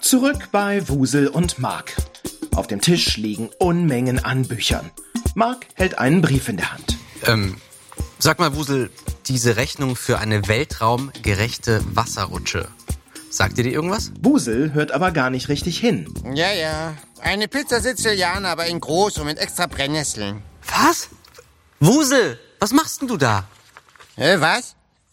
Zurück bei Wusel und Mark. Auf dem Tisch liegen Unmengen an Büchern. Mark hält einen Brief in der Hand. Sag mal, Wusel, diese Rechnung für eine weltraumgerechte Wasserrutsche. Sagt dir die irgendwas? Wusel hört aber gar nicht richtig hin. Ja. Eine Pizza Siziliana, aber in groß und mit extra Brennnesseln. Was? Wusel, was machst denn du da? Was?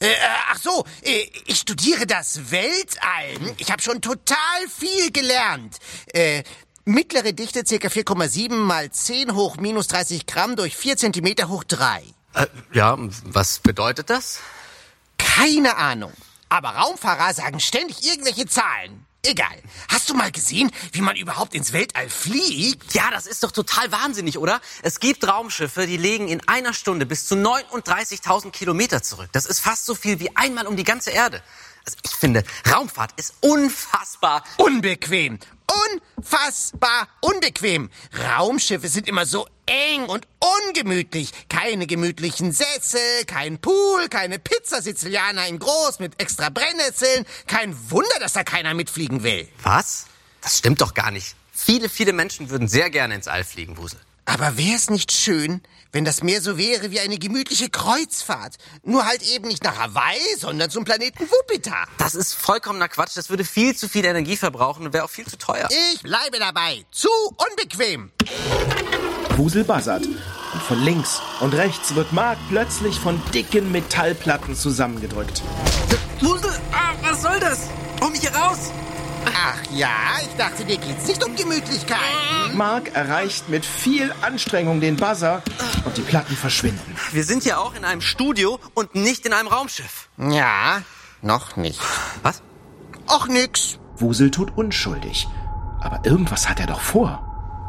Ich studiere das Weltall. Ich habe schon total viel gelernt. Mittlere Dichte ca. 4,7 mal 10 hoch minus 30 Gramm durch 4 Zentimeter hoch 3. Ja, was bedeutet das? Keine Ahnung. Aber Raumfahrer sagen ständig irgendwelche Zahlen. Egal. Hast du mal gesehen, wie man überhaupt ins Weltall fliegt? Ja, das ist doch total wahnsinnig, oder? Es gibt Raumschiffe, die legen in einer Stunde bis zu 39.000 Kilometer zurück. Das ist fast so viel wie einmal um die ganze Erde. Also ich finde, Raumfahrt ist unfassbar unbequem. Unfassbar unbequem. Raumschiffe sind immer so eng und ungemütlich. Keine gemütlichen Sessel, kein Pool, keine Pizza Siziliana in groß mit extra Brennnesseln. Kein Wunder, dass da keiner mitfliegen will. Was? Das stimmt doch gar nicht. Viele Menschen würden sehr gerne ins All fliegen, Wusel. Aber wäre es nicht schön, wenn das mehr so wäre wie eine gemütliche Kreuzfahrt? Nur halt eben nicht nach Hawaii, sondern zum Planeten Wupita. Das ist vollkommener Quatsch. Das würde viel zu viel Energie verbrauchen und wäre auch viel zu teuer. Ich bleibe dabei. Zu unbequem. Wusel buzzert. Und von links und rechts wird Mark plötzlich von dicken Metallplatten zusammengedrückt. Wusel, was soll das? Hol mich hier raus! Ach ja, ich dachte, dir geht's nicht um Gemütlichkeit. Mark erreicht mit viel Anstrengung den Buzzer und die Platten verschwinden. Wir sind ja auch in einem Studio und nicht in einem Raumschiff. Ja, noch nicht. Was? Och, nix. Wusel tut unschuldig. Aber irgendwas hat er doch vor.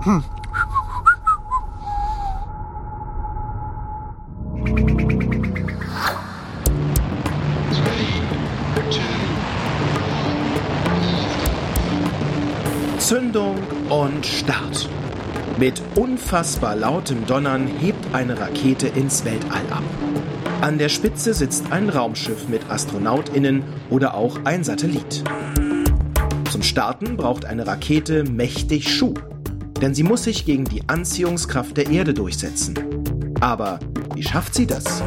Zündung und Start. Mit unfassbar lautem Donnern hebt eine Rakete ins Weltall ab. An der Spitze sitzt ein Raumschiff mit AstronautInnen oder auch ein Satellit. Zum Starten braucht eine Rakete mächtig Schub, denn sie muss sich gegen die Anziehungskraft der Erde durchsetzen. Aber wie schafft sie das?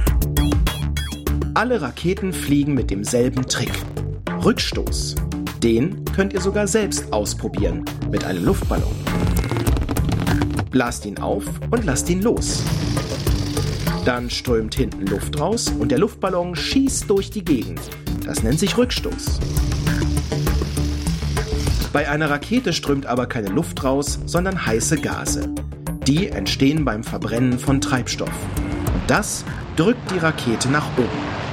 Alle Raketen fliegen mit demselben Trick: Rückstoß. Den könnt ihr sogar selbst ausprobieren mit einem Luftballon. Blast ihn auf und lasst ihn los. Dann strömt hinten Luft raus und der Luftballon schießt durch die Gegend. Das nennt sich Rückstoß. Bei einer Rakete strömt aber keine Luft raus, sondern heiße Gase. Die entstehen beim Verbrennen von Treibstoff. Und das drückt die Rakete nach oben.